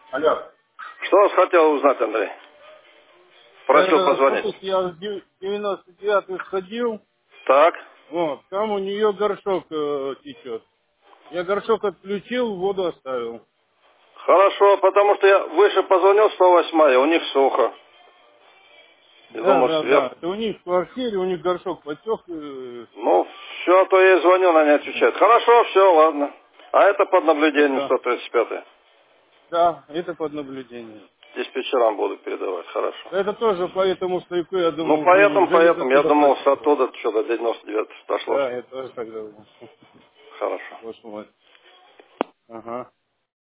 Алло. Что вас хотел узнать, Андрей? Просил позвонить. Слушайте, я в 99-й сходил, Так. вот, там у нее горшок течет. Я горшок отключил, воду оставил. Хорошо, потому что я выше позвонил 108, у них сухо. И Да, думаю, да, да. сверх. Это у них в квартире, у них горшок потек. Ну, все, а то я ей звоню, она не отвечает. Хорошо, все, ладно. А это под наблюдением Да, 135-й. да, это под наблюдением. Диспетчерам буду передавать, хорошо. Это тоже по этому стояку, я Ну, думал, звонить. Женя поэтому, я оттуда думал, с почувствовал. оттуда что-то до 99 дошло. Да, я тоже так думал. Хорошо. Боже мой. Ага.